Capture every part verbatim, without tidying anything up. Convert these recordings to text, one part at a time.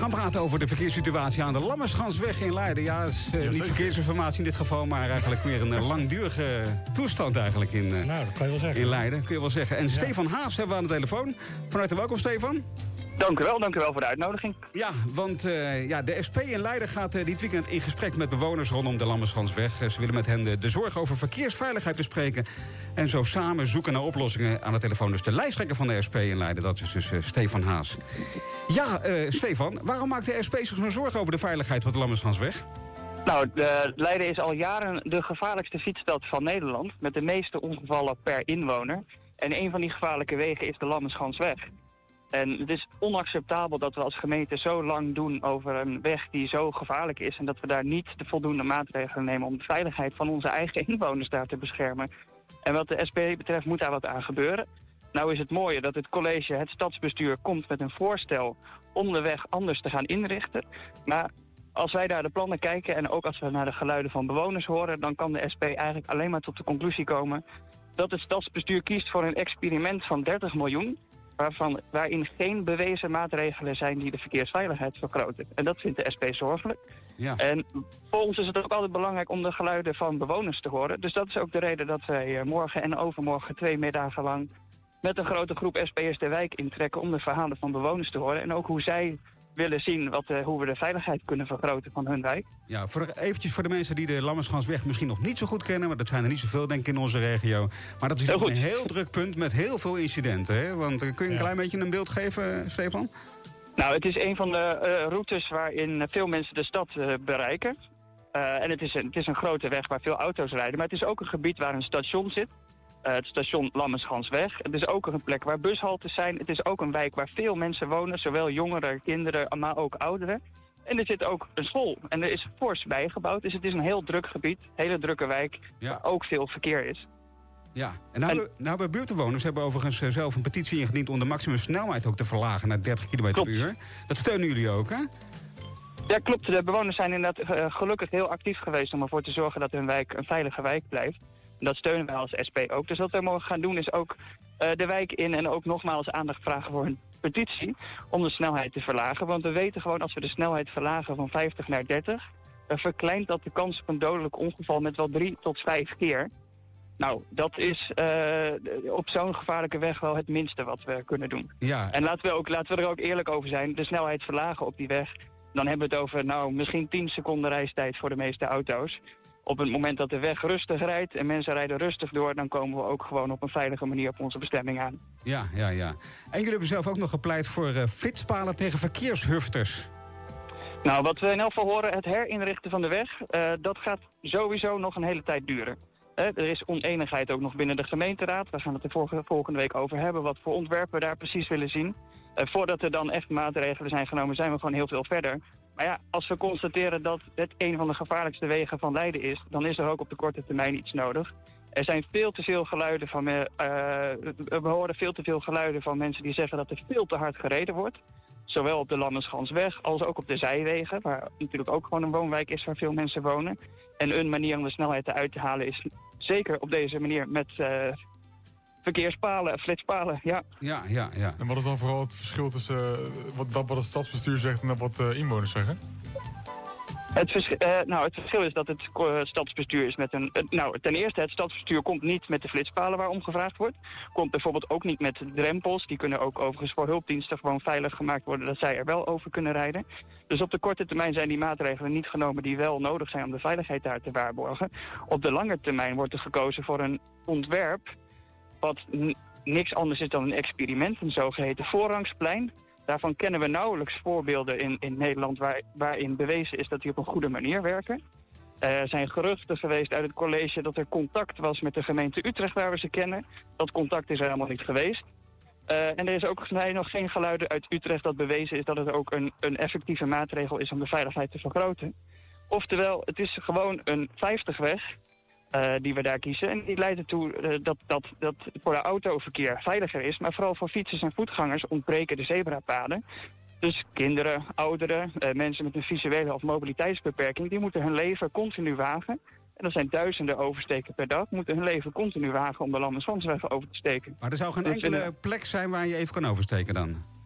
gaan praten over de verkeerssituatie aan de Lammerschansweg in Leiden. Ja, is, uh, niet verkeersinformatie in dit geval, maar eigenlijk meer een uh, langdurige toestand eigenlijk in, uh, nou, dat kan je wel zeggen. in Leiden. Kun je wel zeggen. En ja. Stefan Haas hebben we aan de telefoon. Van harte welkom, Stefan. Dank u wel, dank u wel voor de uitnodiging. Ja, want uh, ja, de S P in Leiden gaat uh, dit weekend in gesprek met bewoners rondom de Lammerschansweg. Uh, ze willen met hen de, de zorg over verkeersveiligheid bespreken. En zo samen zoeken naar oplossingen aan de telefoon. Dus de lijsttrekker van de S P in Leiden, dat is dus uh, Stefan Haas. Ja, uh, Stefan, waarom maakt de S P zich zo'n zorgen over de veiligheid op de Lammerschansweg? Nou, de, Leiden is al jaren de gevaarlijkste fietsstad van Nederland, met de meeste ongevallen per inwoner. En een van die gevaarlijke wegen is de Lammerschansweg. En het is onacceptabel dat we als gemeente zo lang doen over een weg die zo gevaarlijk is en dat we daar niet de voldoende maatregelen nemen om de veiligheid van onze eigen inwoners daar te beschermen. En wat de S P betreft moet daar wat aan gebeuren. Nou is het mooie dat het college, het stadsbestuur, komt met een voorstel om de weg anders te gaan inrichten. Maar als wij naar de plannen kijken en ook als we naar de geluiden van bewoners horen, dan kan de S P eigenlijk alleen maar tot de conclusie komen dat het stadsbestuur kiest voor een experiment van dertig miljoen... Waarvan, waarin geen bewezen maatregelen zijn die de verkeersveiligheid vergroten. En dat vindt de S P zorgelijk. Ja. En voor ons is het ook altijd belangrijk om de geluiden van bewoners te horen. Dus dat is ook de reden dat wij morgen en overmorgen twee middagen lang met een grote groep S P'ers de wijk intrekken om de verhalen van bewoners te horen. En ook hoe zij willen zien wat, uh, hoe we de veiligheid kunnen vergroten van hun wijk. Ja, voor, eventjes voor de mensen die de Lammerschansweg misschien nog niet zo goed kennen, want dat zijn er niet zoveel denk ik in onze regio. Maar dat is ook een heel druk punt met heel veel incidenten. Hè? Want uh, kun je een ja. klein beetje een beeld geven, Stefan? Nou, het is een van de uh, routes waarin veel mensen de stad uh, bereiken. Uh, en het is, een, het is een grote weg waar veel auto's rijden. Maar het is ook een gebied waar een station zit. Uh, het station Lammerschansweg. Het is ook een plek waar bushaltes zijn. Het is ook een wijk waar veel mensen wonen. Zowel jongeren, kinderen, maar ook ouderen. En er zit ook een school. En er is fors bijgebouwd. Dus het is een heel druk gebied. Een hele drukke wijk. Ja. Waar ook veel verkeer is. Ja, en nou, en, nou bij buurtbewoners hebben overigens zelf een petitie ingediend om de maximumsnelheid ook te verlagen naar dertig kilometer per uur. Dat steunen jullie ook, hè? Ja, klopt. De bewoners zijn inderdaad uh, gelukkig heel actief geweest om ervoor te zorgen dat hun wijk een veilige wijk blijft. En dat steunen wij als S P ook. Dus wat wij mogen gaan doen is ook uh, de wijk in en ook nogmaals aandacht vragen voor een petitie om de snelheid te verlagen. Want we weten gewoon als we de snelheid verlagen van vijftig naar dertig, uh, verkleint dat de kans op een dodelijk ongeval met wel drie tot vijf keer. Nou, dat is uh, op zo'n gevaarlijke weg wel het minste wat we kunnen doen. Ja. En laten we, ook, laten we er ook eerlijk over zijn, de snelheid verlagen op die weg, dan hebben we het over nou misschien tien seconden reistijd voor de meeste auto's. Op het moment dat de weg rustig rijdt en mensen rijden rustig door, dan komen we ook gewoon op een veilige manier op onze bestemming aan. Ja, ja, ja. En jullie hebben zelf ook nog gepleit voor uh, flitspalen tegen verkeershufters. Nou, wat we in elk geval horen, het herinrichten van de weg, uh, dat gaat sowieso nog een hele tijd duren. Uh, er is oneenigheid ook nog binnen de gemeenteraad. We gaan het er volgende week over hebben, wat voor ontwerpen we daar precies willen zien. Uh, voordat er dan echt maatregelen zijn genomen, zijn we gewoon heel veel verder. Maar ja, als we constateren dat het een van de gevaarlijkste wegen van Leiden is, dan is er ook op de korte termijn iets nodig. Er zijn veel te veel geluiden van, uh, we horen veel te veel geluiden van mensen die zeggen dat er veel te hard gereden wordt. Zowel op de Lammerschansweg als ook op de zijwegen, waar natuurlijk ook gewoon een woonwijk is waar veel mensen wonen. En een manier om de snelheid eruit te halen is zeker op deze manier met uh, verkeerspalen, flitspalen, ja. Ja, ja, ja. En wat is dan vooral het verschil tussen uh, wat, dat wat het stadsbestuur zegt en dat wat uh, inwoners zeggen? Het, vers uh, nou, het verschil is dat het uh, stadsbestuur is met een... Uh, nou, ten eerste, het stadsbestuur komt niet met de flitspalen waarom gevraagd wordt. Komt bijvoorbeeld ook niet met drempels. Die kunnen ook overigens voor hulpdiensten gewoon veilig gemaakt worden, dat zij er wel over kunnen rijden. Dus op de korte termijn zijn die maatregelen niet genomen die wel nodig zijn om de veiligheid daar te waarborgen. Op de lange termijn wordt er gekozen voor een ontwerp wat niks anders is dan een experiment, een zogeheten voorrangsplein. Daarvan kennen we nauwelijks voorbeelden in, in Nederland waar, waarin bewezen is dat die op een goede manier werken. Er zijn geruchten geweest uit het college dat er contact was met de gemeente Utrecht waar we ze kennen. Dat contact is er helemaal niet geweest. Uh, en er is ook nog geen geluiden uit Utrecht dat bewezen is dat het ook een, een effectieve maatregel is om de veiligheid te vergroten. Oftewel, het is gewoon een vijftig-weg uh, die we daar kiezen. En die leidt ertoe uh, dat, dat, dat voor de autoverkeer veiliger is. Maar vooral voor fietsers en voetgangers ontbreken de zebrapaden. Dus kinderen, ouderen, uh, mensen met een visuele of mobiliteitsbeperking, die moeten hun leven continu wagen. En dat zijn duizenden oversteken per dag, moeten hun leven continu wagen om de Lammerschansweg over te steken. Maar er zou geen enkele plek zijn waar je even kan oversteken dan?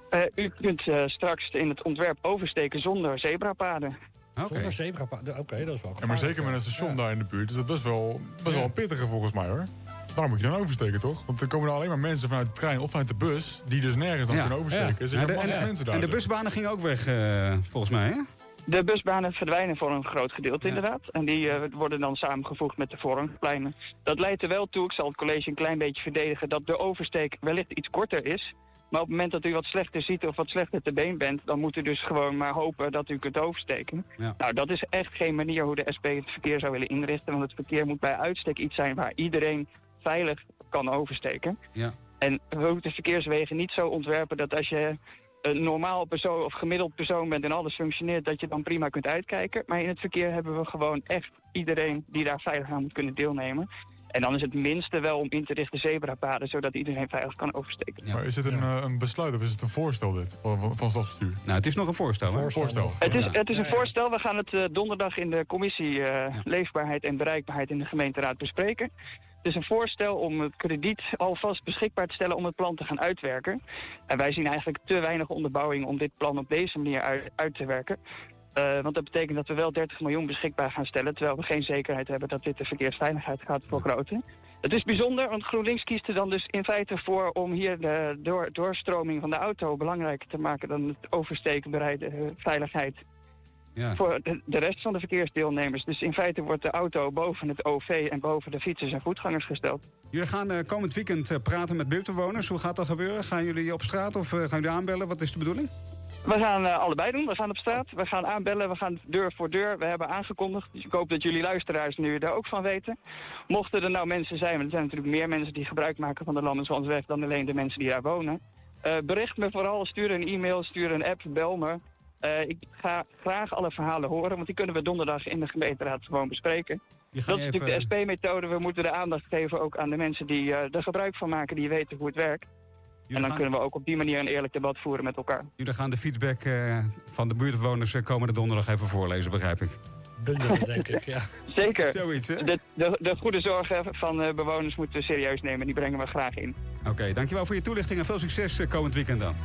Uh, u kunt uh, straks in het ontwerp oversteken zonder zebrapaden. Okay. Zonder zebrapaden, oké, okay, dat is wel gevaarlijk. Ja, maar zeker met een station ja. daar in de buurt is dat best wel, best ja. wel pittiger volgens mij, hoor. Daar moet je dan oversteken, toch? Want er komen er alleen maar mensen vanuit de trein of vanuit de bus die dus nergens dan ja. kunnen oversteken. Ja. Er zijn ja, en, mensen daar. En de busbanen gingen ook weg, uh, volgens mij, hè? De busbanen verdwijnen voor een groot gedeelte ja. inderdaad. En die uh, worden dan samengevoegd met de voorrangpleinen. Dat leidt er wel toe, ik zal het college een klein beetje verdedigen, dat de oversteek wellicht iets korter is. Maar op het moment dat u wat slechter ziet of wat slechter te been bent, dan moet u dus gewoon maar hopen dat u kunt oversteken. Ja. Nou, dat is echt geen manier hoe de S P het verkeer zou willen inrichten. Want het verkeer moet bij uitstek iets zijn waar iedereen veilig kan oversteken. Ja. En we moeten de verkeerswegen niet zo ontwerpen dat als je een normaal persoon of gemiddeld persoon bent en alles functioneert, dat je dan prima kunt uitkijken. Maar in het verkeer hebben we gewoon echt iedereen die daar veilig aan moet kunnen deelnemen. En dan is het minste wel om in te richten zebrapaden, zodat iedereen veilig kan oversteken. Ja. Maar is het een, ja. een besluit of is het een voorstel dit, van, van het stadsbestuur? Nou, het is nog een voorstel. Een voorstel. voorstel. Het, is, het is een voorstel. We gaan het uh, donderdag in de commissie uh, ja. Leefbaarheid en Bereikbaarheid in de gemeenteraad bespreken. Het is een voorstel om het krediet alvast beschikbaar te stellen om het plan te gaan uitwerken. En wij zien eigenlijk te weinig onderbouwing om dit plan op deze manier uit, uit te werken. Uh, want dat betekent dat we wel dertig miljoen beschikbaar gaan stellen, terwijl we geen zekerheid hebben dat dit de verkeersveiligheid gaat vergroten. Het is bijzonder, want GroenLinks kiest er dan dus in feite voor om hier de door, doorstroming van de auto belangrijker te maken dan het oversteken bereide uh, veiligheid. Ja. Voor de, de rest van de verkeersdeelnemers. Dus in feite wordt de auto boven het O V en boven de fietsers en voetgangers gesteld. Jullie gaan uh, komend weekend uh, praten met buurtbewoners. Hoe gaat dat gebeuren? Gaan jullie op straat of uh, gaan jullie aanbellen? Wat is de bedoeling? We gaan uh, allebei doen. We gaan op straat, we gaan aanbellen, we gaan deur voor deur. We hebben aangekondigd, dus ik hoop dat jullie luisteraars nu daar ook van weten. Mochten er nou mensen zijn, want er zijn natuurlijk meer mensen die gebruik maken van de Landerswansweg dan alleen de mensen die daar wonen. Uh, bericht me vooral, stuur een e-mail, stuur een app, bel me. Uh, ik ga graag alle verhalen horen, want die kunnen we donderdag in de gemeenteraad gewoon bespreken. Dat is even... natuurlijk de S P-methode. We moeten de aandacht geven ook aan de mensen die uh, er gebruik van maken, die weten hoe het werkt. Jullie en dan gaan... kunnen we ook op die manier een eerlijk debat voeren met elkaar. Jullie gaan de feedback uh, van de buurtbewoners uh, komende donderdag even voorlezen, begrijp ik. Bundelen, denk ik, ja. Zeker. Zoiets, hè? De, de, de goede zorgen van uh, bewoners moeten we serieus nemen. Die brengen we graag in. Oké, okay, dankjewel voor je toelichting en veel succes uh, komend weekend dan.